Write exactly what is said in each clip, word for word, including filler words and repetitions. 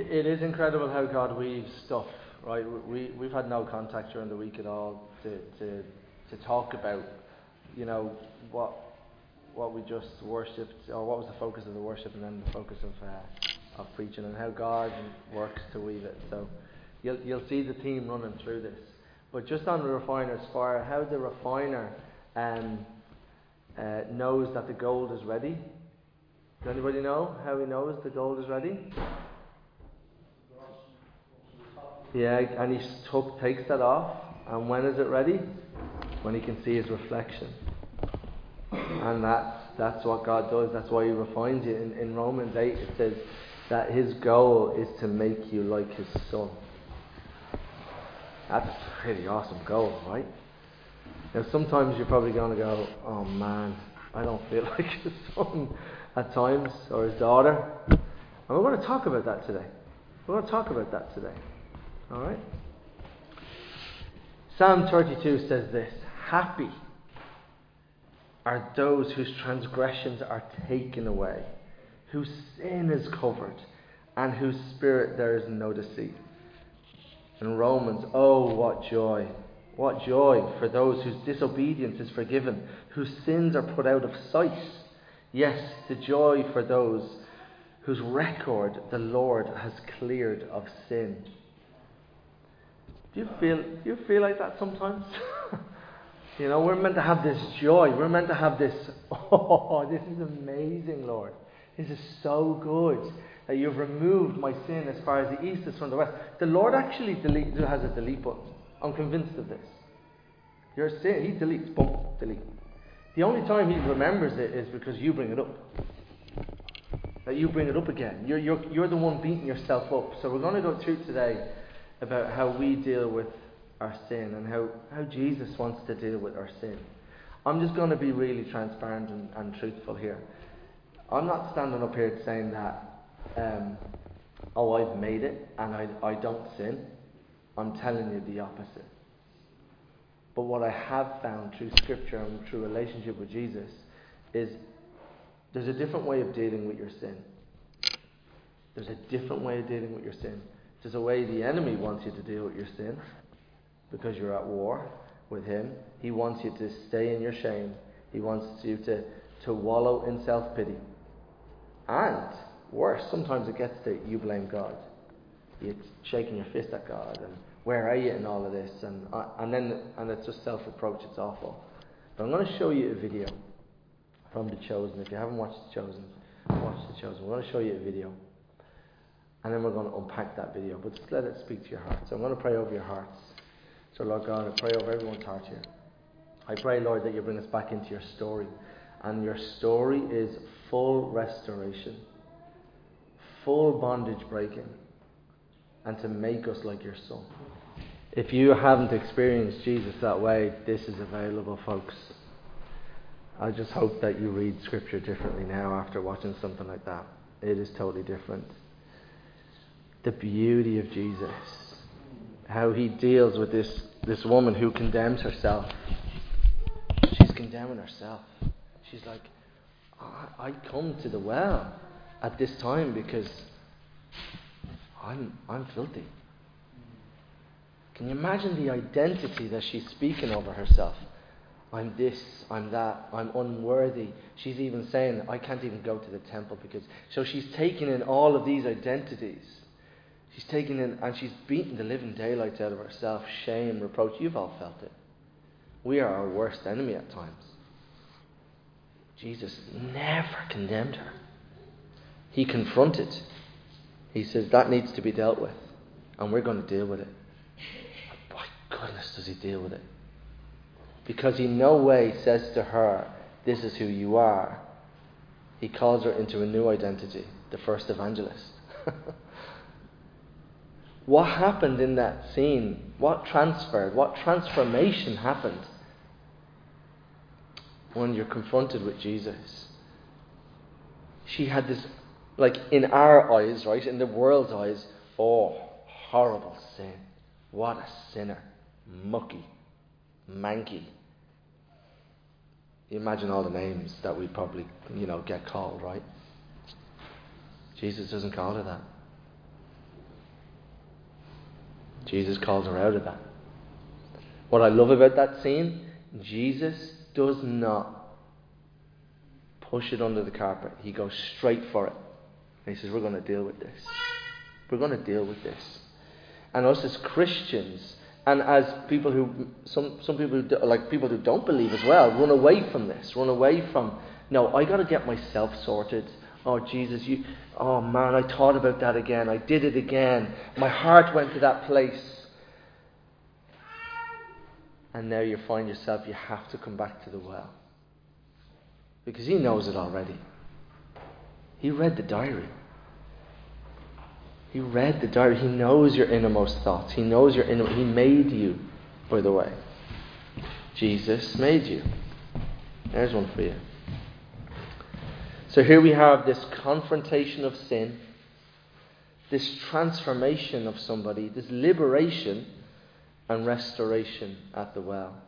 it is incredible how God weaves stuff, right? We, we've had no contact during the week at all to, to, to talk about, you know, what what we just worshipped, or what was the focus of the worship, and then the focus of uh, of preaching, and how God works to weave it. So you'll you'll see the theme running through this. But just on the refiner's fire, how the refiner um, uh, knows that the gold is ready. Does anybody know how he knows the gold is ready? Yeah, and he took, takes that off, and when is it ready? When he can see his reflection. And that's, that's what God does. That's why he refines you. In, in Romans eight it says that his goal is to make you like his son. That's a pretty awesome goal, right? Now sometimes you're probably going to go, oh man, I don't feel like his son at times, or his daughter. And we're going to talk about that today. We're going to talk about that today. Alright? Psalm thirty-two says this: happy are those whose transgressions are taken away, whose sin is covered, and whose spirit there is no deceit. In Romans, oh what joy, what joy for those whose disobedience is forgiven, whose sins are put out of sight. Yes, the joy for those whose record the Lord has cleared of sin. Do you feel, do you feel like that sometimes? You know, we're meant to have this joy. We're meant to have this, oh, this is amazing, Lord. This is so good that you've removed my sin as far as the east is from the west. The Lord actually delete, has a delete button. I'm convinced of this. Your sin, he deletes, boom, delete. The only time he remembers it is because you bring it up. That you bring it up again. You're, you're, you're the one beating yourself up. So we're going to go through today about how we deal with our sin and how, how Jesus wants to deal with our sin. I'm just going to be really transparent and, and truthful here. I'm not standing up here saying that, um, oh, I've made it and I, I don't sin. I'm telling you the opposite. But what I have found through Scripture and through relationship with Jesus is there's a different way of dealing with your sin. There's a different way of dealing with your sin. There's a way the enemy wants you to deal with your sin because you're at war with him. He wants you to stay in your shame. He wants you to, to wallow in self-pity. And worse, sometimes it gets to you blame God. You're shaking your fist at God and where are you in all of this? And uh, and then and it's just self-reproach. It's awful. But I'm going to show you a video from The Chosen. If you haven't watched The Chosen, watch The Chosen. We're going to show you a video. And then we're going to unpack that video. But just let it speak to your heart. So I'm going to pray over your hearts. So Lord God, I pray over everyone's heart here. I pray, Lord, that you bring us back into your story. And your story is full restoration. Full bondage breaking. And to make us like your Son. If you haven't experienced Jesus that way, this is available, folks. I just hope that you read Scripture differently now after watching something like that. It is totally different. The beauty of Jesus. How he deals with this, this woman who condemns herself. She's condemning herself. She's like, I, I come to the well at this time because I'm I'm filthy. Can you imagine the identity that she's speaking over herself? I'm this, I'm that, I'm unworthy. She's even saying, I can't even go to the temple because... So she's taking in all of these identities. She's taking in, and she's beating the living daylights out of herself. Shame, reproach. You've all felt it. We are our worst enemy at times. Jesus never condemned her. He confronted. He says that needs to be dealt with. And we're going to deal with it. But by goodness does he deal with it. Because he no way says to her, this is who you are. He calls her into a new identity. The first evangelist. What happened in that scene? What transferred? What transformation happened when you're confronted with Jesus? She had this, like in our eyes, right, in the world's eyes, oh, horrible sin. What a sinner. Mucky. Manky. You imagine all the names that we'd probably, you know, get called, right? Jesus doesn't call her that. Jesus calls her out of that. What I love about that scene, Jesus does not push it under the carpet. He goes straight for it. And he says, we're going to deal with this. We're going to deal with this. And us as Christians, and as people who, some some people who do, like people who don't believe as well, run away from this, run away from, no, I got to get myself sorted. Oh, Jesus, you, oh man, I thought about that again. I did it again. My heart went to that place. And now you find yourself, you have to come back to the well. Because he knows it already. He read the diary. He read the diary. He knows your innermost thoughts. He knows your inner. He made you, by the way. Jesus made you. There's one for you. So here we have this confrontation of sin, this transformation of somebody, this liberation and restoration at the well.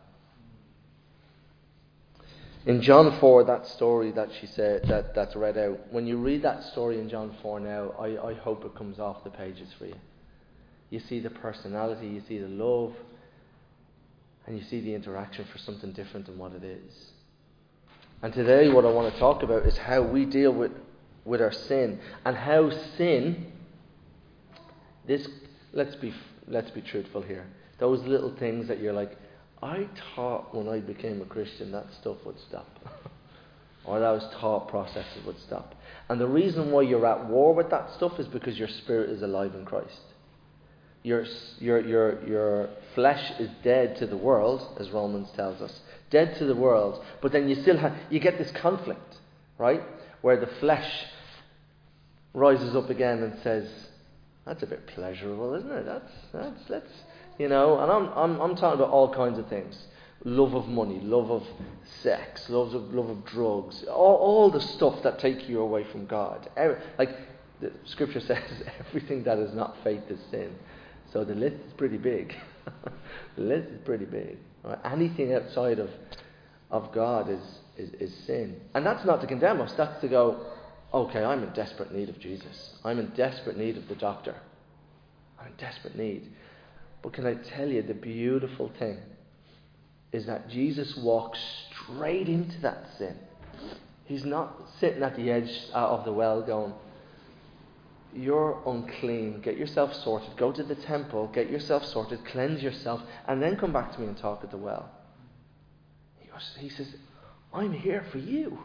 In John four, that story that she said, that, that's read out, when you read that story in John four now, I, I hope it comes off the pages for you. You see the personality, you see the love, and you see the interaction for something different than what it is. And today what I want to talk about is how we deal with, with our sin, and how sin, this, let's be, let's be truthful here, those little things that you're like, I thought when I became a Christian that stuff would stop. Or those thought processes would stop. And the reason why you're at war with that stuff is because your spirit is alive in Christ. Your, your, your, your flesh is dead to the world, as Romans tells us. Dead to the world. But then you still have, you get this conflict, right? Where the flesh rises up again and says, that's a bit pleasurable, isn't it? That's, that's, let's... You know, and I'm I'm I'm talking about all kinds of things. Love of money, love of sex, love of love of drugs, all all the stuff that take you away from God. Every, like the scripture says, everything that is not faith is sin. So the list is pretty big. The list is pretty big. Right? Anything outside of of God is, is, is sin. And that's not to condemn us, that's to go, okay, I'm in desperate need of Jesus. I'm in desperate need of the doctor. I'm in desperate need. But can I tell you, the beautiful thing is that Jesus walks straight into that sin. He's not sitting at the edge of the well going, you're unclean, get yourself sorted, go to the temple, get yourself sorted, cleanse yourself, and then come back to me and talk at the well. He goes, he says, I'm here for you.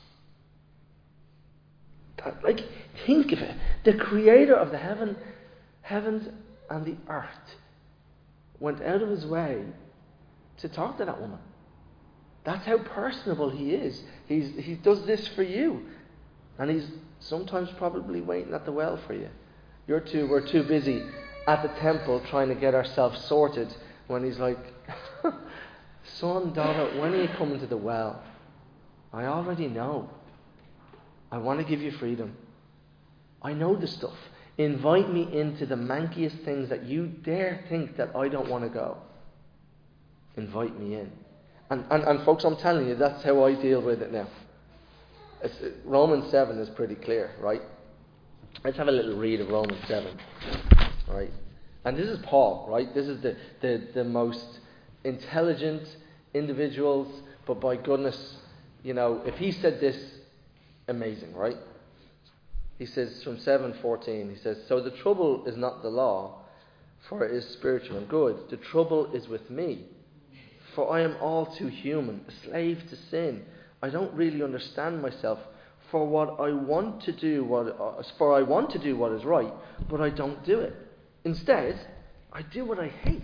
That, like, think of it. The creator of the heaven, heavens and the earth went out of his way to talk to that woman. That's how personable he is. He's, he does this for you. And he's sometimes probably waiting at the well for you. You're too, we're too busy at the temple trying to get ourselves sorted when he's like, son, daughter, when are you coming to the well? I already know. I want to give you freedom. I know the stuff. Invite me into the mankiest things that you dare think that I don't want to go. Invite me in. And, and, and folks, I'm telling you, that's how I deal with it now. It's, Romans seven is pretty clear, right? Let's have a little read of Romans seven. Right? And this is Paul, right? This is the, the, the most intelligent individuals, but by goodness, you know, if he said this, amazing, right? He says from seven fourteen, he says, so the trouble is not the law, for it is spiritual and good. The trouble is with me, for I am all too human, a slave to sin. I don't really understand myself. For what I want to do, what uh, for I want to do what is right, but I don't do it. Instead, I do what I hate.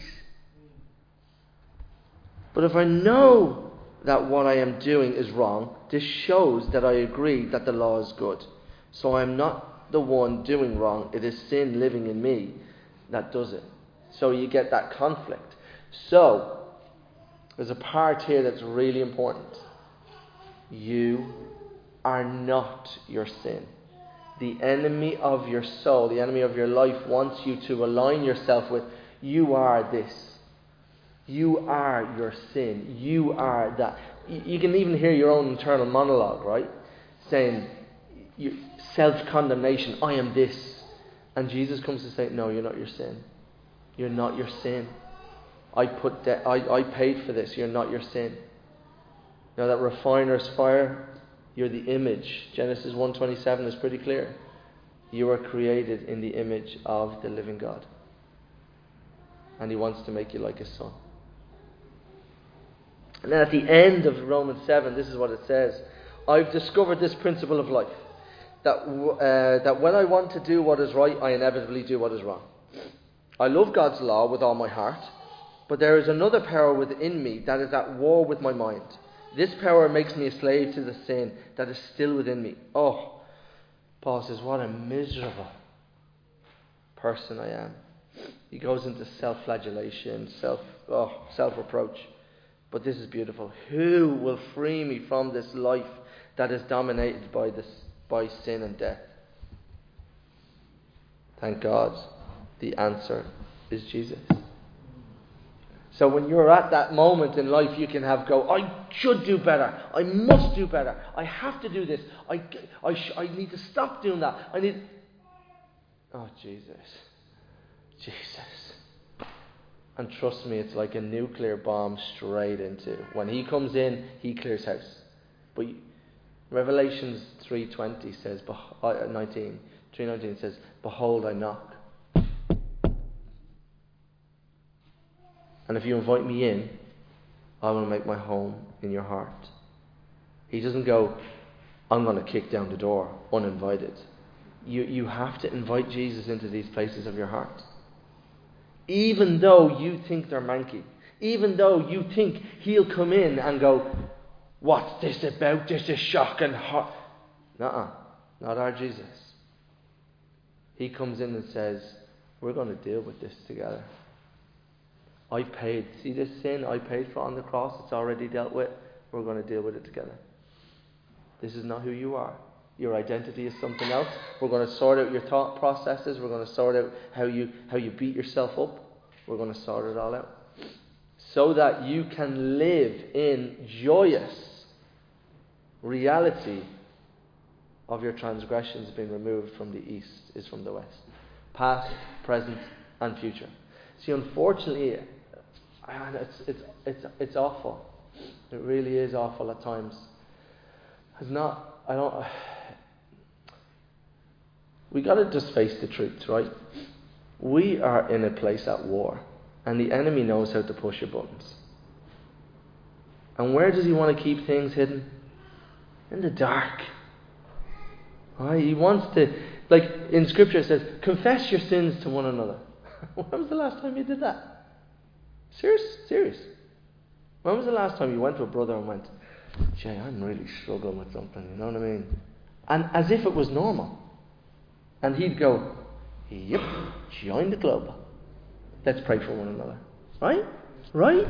But if I know that what I am doing is wrong, this shows that I agree that the law is good. So I'm not the one doing wrong. It is sin living in me that does it. So you get that conflict. So there's a part here that's really important. You are not your sin. The enemy of your soul, the enemy of your life wants you to align yourself with, you are this. You are your sin. You are that. You can even hear your own internal monologue, right? Saying, self-condemnation, I am this. And Jesus comes to say, no, you're not your sin. You're not your sin. I put de- I, I paid for this. You're not your sin. Now that refiner's fire, you're the image. Genesis one twenty-seven is pretty clear. You are created in the image of the living God. And He wants to make you like His Son. And then at the end of Romans seven, this is what it says. I've discovered this principle of life. That, uh, that when I want to do what is right, I inevitably do what is wrong. I love God's law with all my heart. But there is another power within me that is at war with my mind. This power makes me a slave to the sin that is still within me. Oh, Paul says, what a miserable person I am. He goes into self-flagellation, self, oh, self-reproach. But this is beautiful. Who will free me from this life that is dominated by this, by sin and death? Thank God, the answer is Jesus. So when you're at that moment in life, you can have go, I should do better. I must do better. I have to do this. I, I, sh- I need to stop doing that. I need... Oh, Jesus. Jesus. And trust me, it's like a nuclear bomb straight into. When He comes in, He clears house. But Revelations three twenty says, uh, nineteen, three nineteen says, behold, I knock. And if you invite me in, I will make my home in your heart. He doesn't go, I'm going to kick down the door uninvited. You, you have to invite Jesus into these places of your heart. Even though you think they're manky. Even though you think He'll come in and go, what's this about? This is shocking. Ho-. Nuh-uh. Not our Jesus. He comes in and says, we're going to deal with this together. I paid. See this sin I paid for on the cross? It's already dealt with. We're going to deal with it together. This is not who you are. Your identity is something else. We're going to sort out your thought processes. We're going to sort out how you how you beat yourself up. We're going to sort it all out. So that you can live in joyous reality of your transgressions being removed from the east is from the west. Past, present, and future. See, unfortunately, and it's it's it's it's awful. It really is awful at times. It's not. I don't. We got to just face the truth, right? We are in a place at war, and the enemy knows how to push your buttons. And where does he want to keep things hidden? In the dark. Right? He wants to, like in Scripture it says, confess your sins to one another. When was the last time you did that? Serious? Serious. When was the last time you went to a brother and went, Jay, I'm really struggling with something, you know what I mean? And as if it was normal. And he'd go, yep, join the club. Let's pray for one another. Right? Right?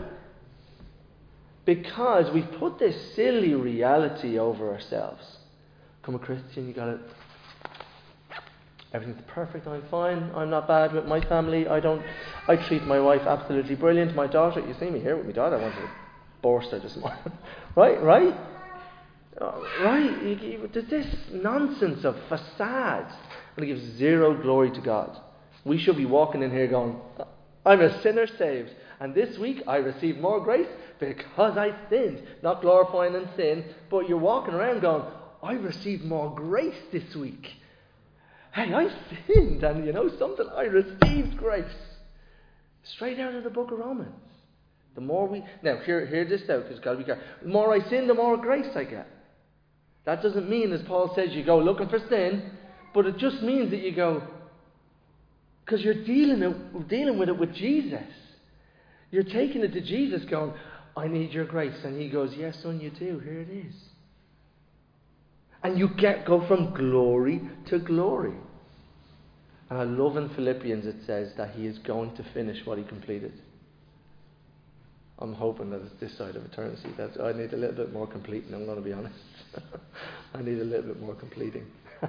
Because we've put this silly reality over ourselves. Become a Christian, you got it. Everything's perfect, I'm fine, I'm not bad with my family, I don't, I treat my wife absolutely brilliant, my daughter, you see me here with my daughter, I wanted to burst her this morning. Right, right? Uh, right, you, you, there's this nonsense of facade, and it gives zero glory to God. We should be walking in here going, I'm a sinner saved, and this week I received more grace because I sinned, not glorifying in sin, but you're walking around going, I received more grace this week. Hey, I sinned, and you know something? I received grace. Straight out of the book of Romans. The more we... Now, hear, hear this out, because you've got to be careful. The more I sin, the more grace I get. That doesn't mean, as Paul says, you go looking for sin, but it just means that you go... Because you're dealing, it, dealing with it with Jesus. You're taking it to Jesus going, I need your grace. And he goes, yes, son, you do. Here it is. And you get go from glory to glory. And I love in Philippians it says that he is going to finish what he completed. I'm hoping that it's this side of eternity. That I need a little bit more completing, I'm going to be honest. I need a little bit more completing.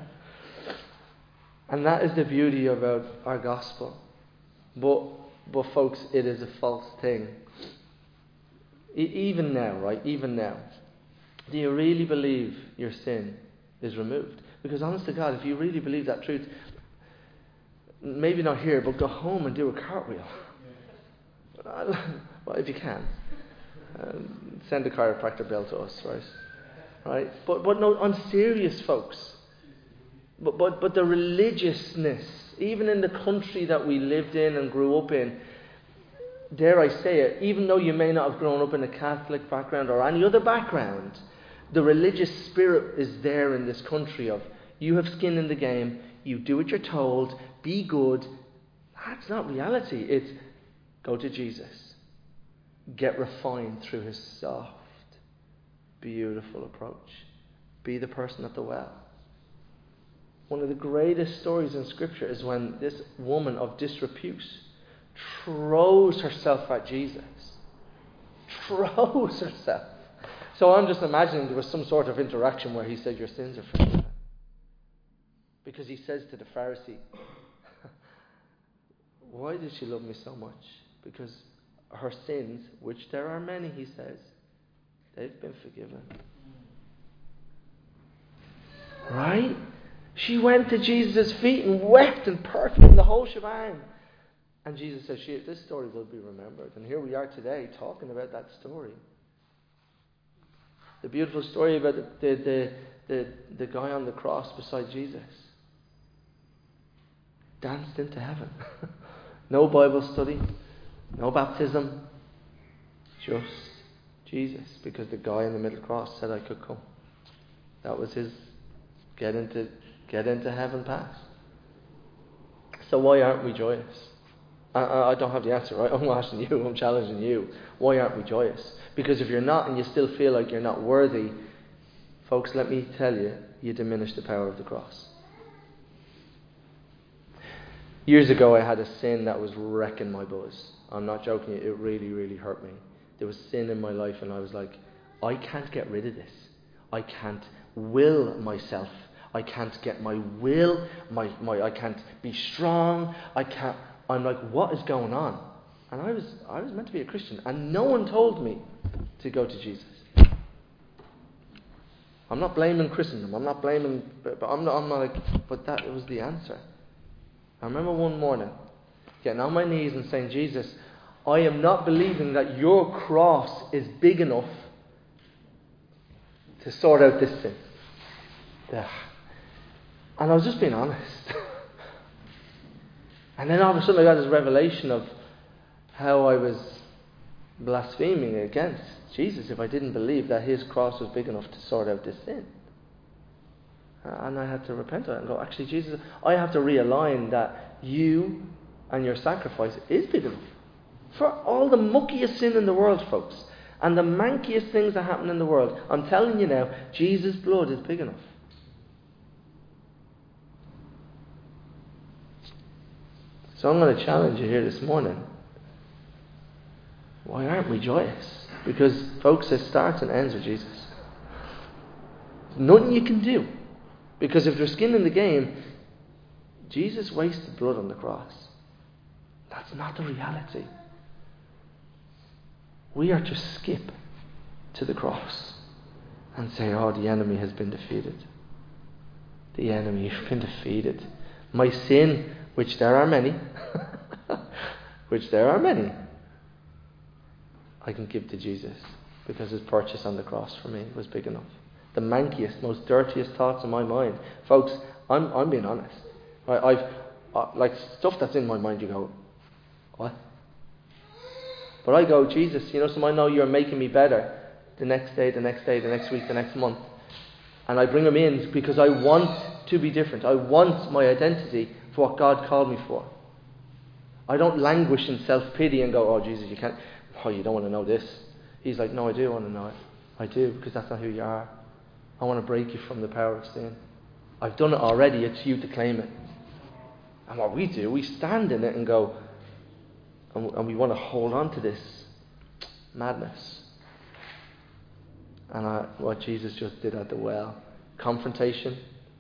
And that is the beauty about our gospel. But, but folks, it is a false thing. E- even now, right? Even now. Do you really believe your sin is removed? Because honest to God, if you really believe that truth, maybe not here, but go home and do a cartwheel. well, if you can, um, send a chiropractor bill to us, right? Right? But but no, on serious, folks. But but but the religiousness, even in the country that we lived in and grew up in, dare I say it, even though you may not have grown up in a Catholic background or any other background, the religious spirit is there in this country of, you have skin in the game, you do what you're told, be good. That's not reality. It's go to Jesus. Get refined through his soft, beautiful approach. Be the person at the well. One of the greatest stories in Scripture is when this woman of disrepute throws herself at Jesus. Throws herself. So I'm just imagining there was some sort of interaction where he said, your sins are forgiven. Because he says to the Pharisee, why did she love me so much? Because her sins, which there are many, he says, they've been forgiven. Right? She went to Jesus' feet and wept and perfumed the whole shebang. And Jesus says, this story will be remembered. And here we are today talking about that story. The beautiful story about the, the, the, the, the guy on the cross beside Jesus. Danced into heaven. No Bible study. No baptism. Just Jesus. Because the guy in the middle cross said I could come. That was his get into get into heaven pass. So why aren't we joyous? I, I don't have the answer, right? I'm asking you, I'm challenging you. Why aren't we joyous? Because if you're not and you still feel like you're not worthy, folks, let me tell you, you diminish the power of the cross. Years ago I had a sin that was wrecking my buzz. I'm not joking, it really, really hurt me. There was sin in my life and I was like, I can't get rid of this. I can't will myself. I can't get my will, my, my I can't be strong, I can't I'm like, what is going on? And I was I was meant to be a Christian and no one told me to go to Jesus. I'm not blaming Christendom, I'm not blaming but, but I'm not I'm not like but that was the answer. I remember one morning getting on my knees and saying, Jesus, I am not believing that your cross is big enough to sort out this sin. Yeah. And I was just being honest. And then all of a sudden I got this revelation of how I was blaspheming against Jesus if I didn't believe that his cross was big enough to sort out this sin. And I had to repent of it and go, actually Jesus, I have to realign that you and your sacrifice is big enough. For all the muckiest sin in the world, folks, and the mankiest things that happen in the world, I'm telling you now, Jesus' blood is big enough. So I'm going to challenge you here this morning. Why aren't we joyous? Because, folks, it starts and ends with Jesus. Nothing you can do. Because if there's skin in the game, Jesus wasted blood on the cross. That's not the reality. We are to skip to the cross and say, oh, the enemy has been defeated. The enemy has been defeated. My sin, which there are many, which there are many, I can give to Jesus because his purchase on the cross for me was big enough. The mankiest, most dirtiest thoughts in my mind, folks, I'm I'm being honest. I, I've uh, like stuff that's in my mind. You go, what? But I go, Jesus, you know, so I know you're making me better. The next day, the next day, the next week, the next month, and I bring him in because I want to be different. I want my identity for what God called me for. I don't languish in self-pity and go, oh Jesus, you can't, oh you don't want to know this. He's like, no, I do want to know it. I do, because that's not who you are. I want to break you from the power of sin. I've done it already, it's you to claim it. And what we do, we stand in it and go, and, and we want to hold on to this madness. And I, what Jesus just did at the well, confrontation,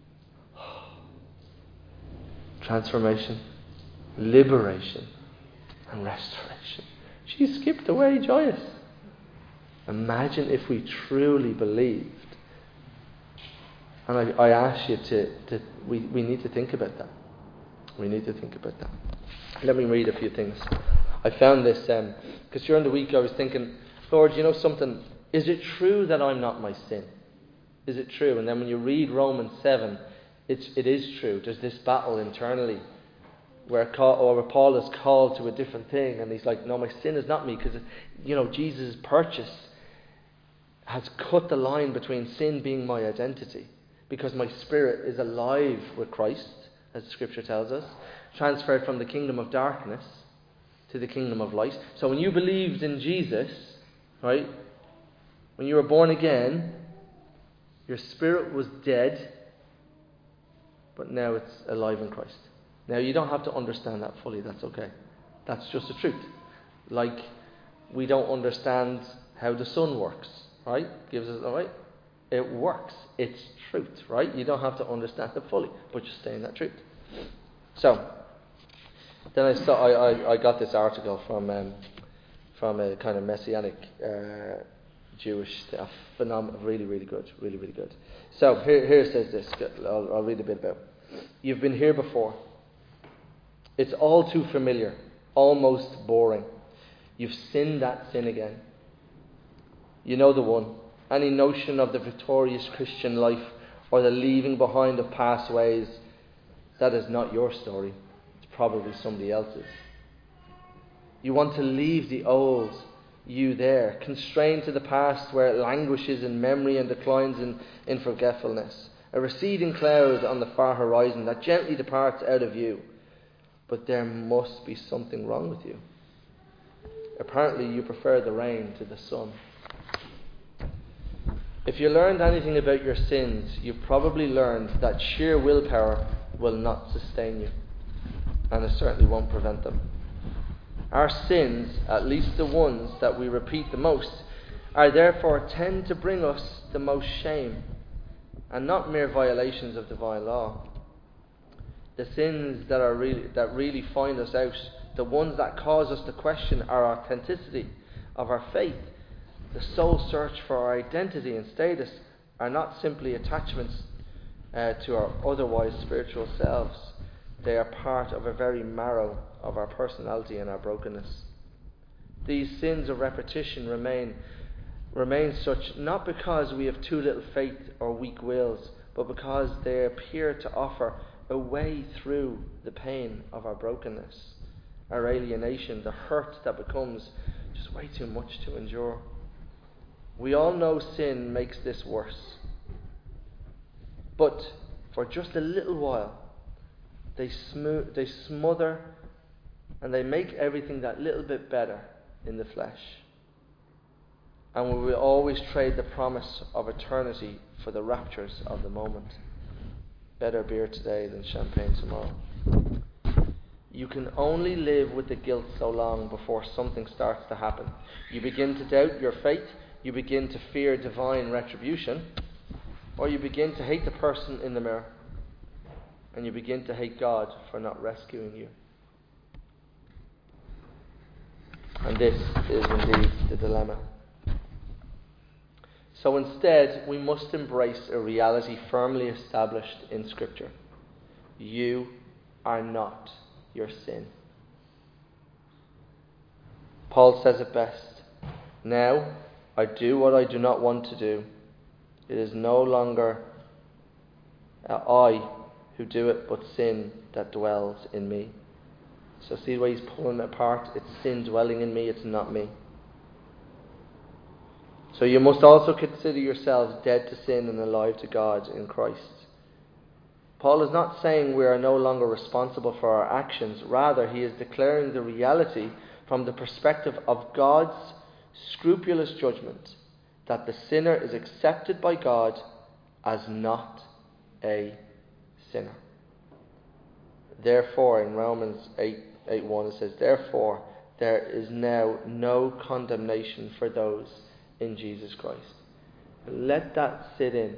transformation, liberation, and restoration. She skipped away joyous. Imagine if we truly believed. And I, I ask you to, to we, we need to think about that. We need to think about that. Let me read a few things. I found this, because um, during the week I was thinking, Lord, you know something, is it true that I'm not my sin? Is it true? And then when you read Romans seven, it's, it is true. There's this battle internally where, where Paul is called to a different thing, and he's like, no, my sin is not me, because, you know, Jesus' purchase has cut the line between sin being my identity, because my spirit is alive with Christ, as Scripture tells us, transferred from the kingdom of darkness to the kingdom of light. So when you believed in Jesus, right, when you were born again, your spirit was dead, but now it's alive in Christ. Now you don't have to understand that fully, that's okay. That's just the truth. Like, we don't understand how the sun works, right? Gives us, all right? It works. It's truth, right? You don't have to understand it fully, but just stay in that truth. So, then I saw I, I, I got this article from um, from a kind of messianic uh, Jewish stuff. Phenomenal, really, really good, really, really good. So here, here it says this. I'll, I'll read a bit about. You've been here before. It's all too familiar, almost boring. You've sinned that sin again. You know the one. Any notion of the victorious Christian life or the leaving behind of past ways, that is not your story. It's probably somebody else's. You want to leave the old you there, constrained to the past where it languishes in memory and declines in, in forgetfulness. A receding cloud on the far horizon that gently departs out of view. But there must be something wrong with you. Apparently you prefer the rain to the sun. If you learned anything about your sins, you've probably learned that sheer willpower will not sustain you, and it certainly won't prevent them. Our sins, at least the ones that we repeat the most, are therefore tend to bring us the most shame, and not mere violations of divine law. The sins that are really that really find us out, the ones that cause us to question our authenticity of our faith, the soul search for our identity and status, are not simply attachments uh, to our otherwise spiritual selves. They are part of a very marrow of our personality and our brokenness. These sins of repetition remain remain such not because we have too little faith or weak wills, but because they appear to offer a way through the pain of our brokenness, our alienation, the hurt that becomes just way too much to endure. We all know sin makes this worse. But for just a little while, they, smo- they smother and they make everything that little bit better in the flesh. And we will always trade the promise of eternity for the raptures of the moment. Better beer today than champagne tomorrow. You can only live with the guilt so long before something starts to happen. You begin to doubt your faith, you begin to fear divine retribution, or you begin to hate the person in the mirror, and you begin to hate God for not rescuing you. And this is indeed the dilemma. So instead, we must embrace a reality firmly established in Scripture. You are not your sin. Paul says it best. Now, I do what I do not want to do. It is no longer I who do it, but sin that dwells in me. So see the way he's pulling it apart? It's sin dwelling in me, it's not me. So you must also consider yourselves dead to sin and alive to God in Christ. Paul is not saying we are no longer responsible for our actions. Rather, he is declaring the reality from the perspective of God's scrupulous judgment that the sinner is accepted by God as not a sinner. Therefore, in Romans eight, eight one it says, therefore, there is now no condemnation for those in Jesus Christ. Let that sit in.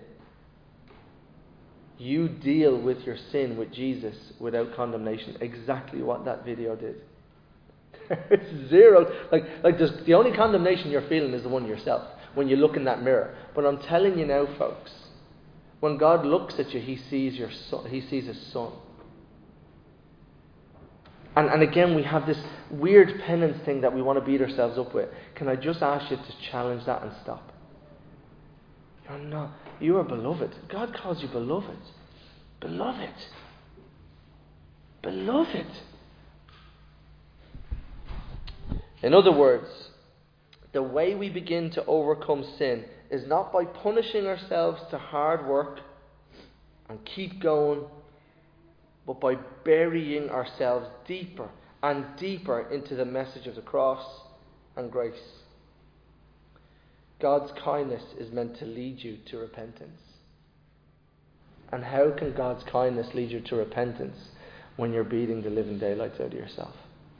You deal with your sin with Jesus without condemnation. Exactly what that video did. It's zero. Like, like the only condemnation you're feeling is the one yourself when you look in that mirror. But I'm telling you now, folks, when God looks at you, He sees your son. He sees His Son. And, and again, we have this weird penance thing that we want to beat ourselves up with. Can I just ask you to challenge that and stop? You're not. You are beloved. God calls you beloved. Beloved. Beloved. In other words, the way we begin to overcome sin is not by punishing ourselves to hard work and keep going, but by burying ourselves deeper and deeper into the message of the cross and grace. God's kindness is meant to lead you to repentance. And how can God's kindness lead you to repentance when you're beating the living daylights out of yourself?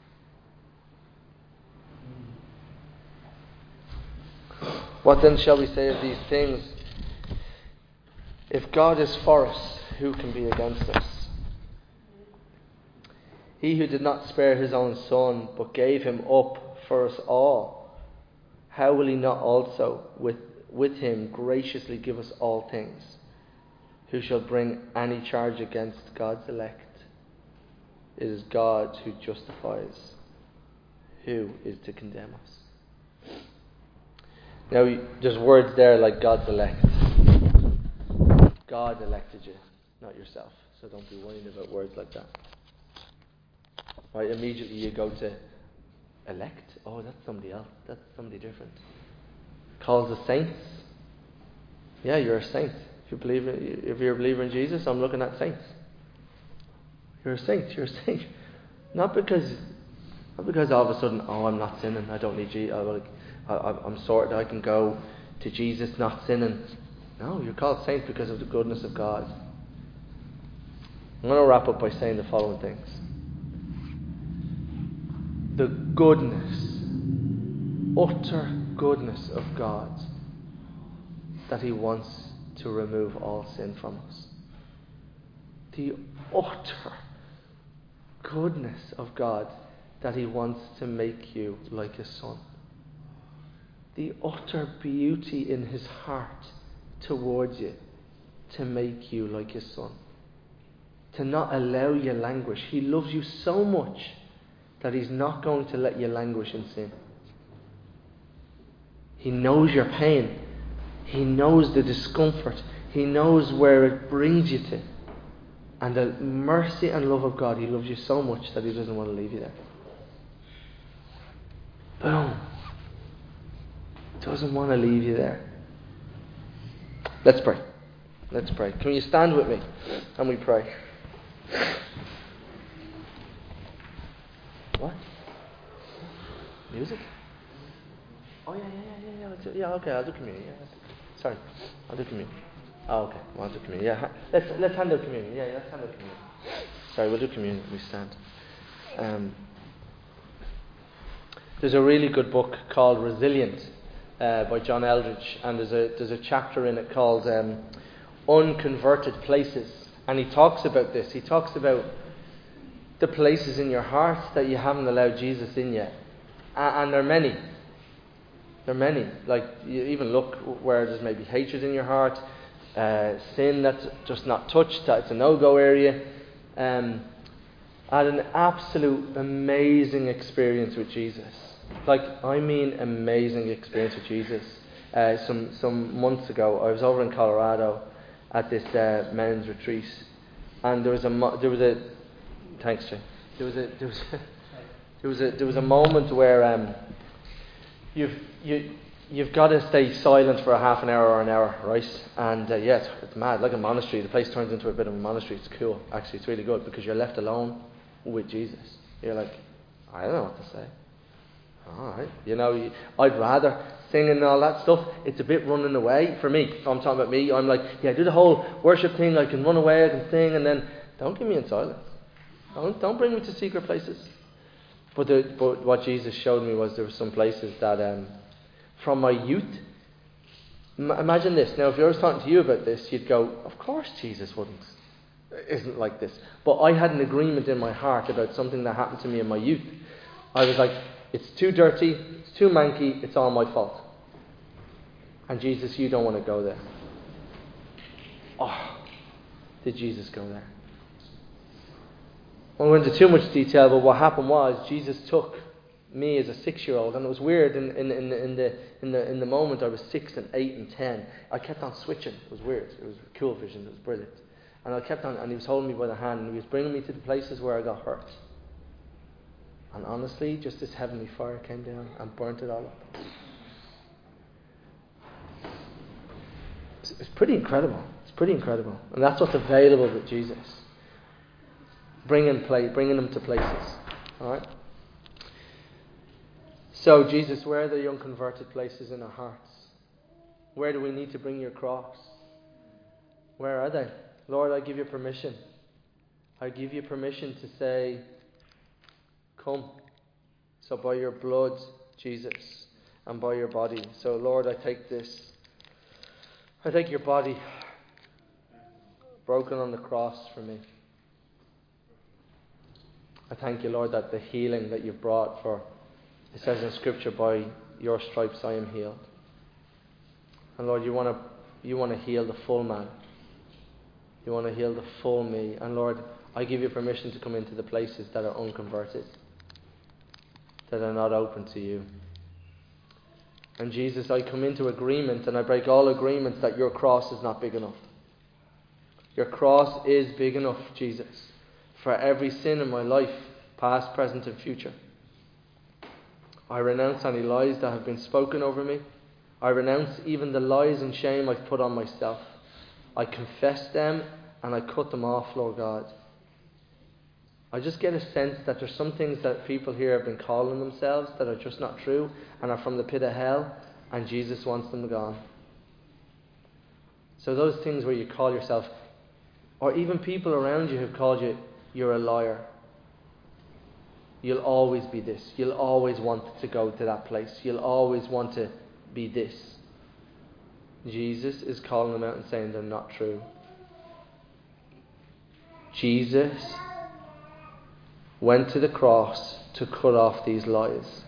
What then shall we say of these things? If God is for us, who can be against us? He who did not spare his own son, but gave him up for us all, how will he not also with, with him graciously give us all things? Who shall bring any charge against God's elect? It is God who justifies. Who is to condemn us? Now, there's words there like God's elect. God elected you, not yourself. So don't be worrying about words like that. Right, immediately you go to elect. Oh, that's somebody else. That's somebody different. Calls the saints. Yeah, you're a saint. If you believe in, if you're a believer in Jesus, I'm looking at saints. You're a saint. You're a saint. Not because, not because all of a sudden, oh, I'm not sinning. I don't need Jesus. I, I, I'm sorted. I can go to Jesus, not sinning. No, you're called saint because of the goodness of God. I'm going to wrap up by saying the following things. The goodness, utter goodness of God, that He wants to remove all sin from us. The utter goodness of God, that He wants to make you like His Son. The utter beauty in His heart towards you, to make you like His Son. To not allow you languish. He loves you so much that He's not going to let you languish in sin. He knows your pain. He knows the discomfort. He knows where it brings you to. And the mercy and love of God, He loves you so much that He doesn't want to leave you there. Boom. Doesn't want to leave you there. Let's pray. Let's pray. Can you stand with me and we pray? What? Music? Oh yeah, yeah, yeah, yeah, yeah. Let's do, yeah, okay. I'll do communion. Yeah, sorry, I'll do communion. Oh, okay. Well, I'll do communion. Yeah, let's let's handle communion. Yeah, yeah, let's handle communion. Sorry, we'll do communion. We stand. Um, there's a really good book called Resilient uh, by John Eldridge, and there's a there's a chapter in it called um, Unconverted Places, and he talks about this. He talks about the places in your heart that you haven't allowed Jesus in yet, and, and there are many. There are many. Like, you even look where there's maybe hatred in your heart, uh, sin that's just not touched, that it's a no-go area. Um, I had an absolute amazing experience with Jesus. Like, I mean amazing experience with Jesus. Uh, some some months ago, I was over in Colorado at this uh, men's retreat, and there was a mo- there was a thanks, Jay. There was a there was a, there was a there was a moment where um, you've you you've got to stay silent for a half an hour or an hour, right? And uh, yeah, it's, it's mad, like a monastery. The place turns into a bit of a monastery. It's cool, actually. It's really good because you're left alone with Jesus. You're like, I don't know what to say. All right, you know, you, I'd rather sing and all that stuff. It's a bit running away for me. If I'm talking about me, I'm like, yeah, do the whole worship thing. I can run away, I can sing, and then don't give me in silence. Don't don't bring me to secret places. But the, but what Jesus showed me was there were some places that, um, from my youth. M- imagine this. Now, if I was talking to you about this, you'd go, "Of course, Jesus wouldn't, isn't like this." But I had an agreement in my heart about something that happened to me in my youth. I was like, it's too dirty, it's too manky, it's all my fault. And Jesus, you don't want to go there. Oh, did Jesus go there? won't go into too much detail, but what happened was Jesus took me as a six-year-old, and it was weird in, in, in, in, the, in, the, in the moment I was six and eight and ten. I kept on switching. It was weird. It was cool vision. It was brilliant. And I kept on, and he was holding me by the hand, and he was bringing me to the places where I got hurt. And honestly, just this heavenly fire came down and burnt it all up. It's, it's pretty incredible. It's pretty incredible. And that's what's available with Jesus. Bringing, play, bringing them to places. Alright? So, Jesus, where are the unconverted places in our hearts? Where do we need to bring your cross? Where are they? Lord, I give you permission. I give you permission to say, come. So by your blood, Jesus, and by your body. So Lord, I take this. I take your body broken on the cross for me. I thank you, Lord, that the healing that you've brought for, it says in Scripture, by your stripes I am healed. And Lord, you want to you want to heal the full man. You want to heal the full me. And Lord, I give you permission to come into the places that are unconverted, that are not open to you. And Jesus, I come into agreement and I break all agreements that your cross is not big enough. Your cross is big enough, Jesus, for every sin in my life, past, present and future. I renounce any lies that have been spoken over me. I renounce even the lies and shame I've put on myself. I confess them and I cut them off, Lord God. I just get a sense that there's some things that people here have been calling themselves that are just not true and are from the pit of hell, and Jesus wants them gone. So those things where you call yourself, or even people around you who've called you, you're a liar. You'll always be this. You'll always want to go to that place. You'll always want to be this. Jesus is calling them out and saying they're not true. Jesus went to the cross to cut off these lies.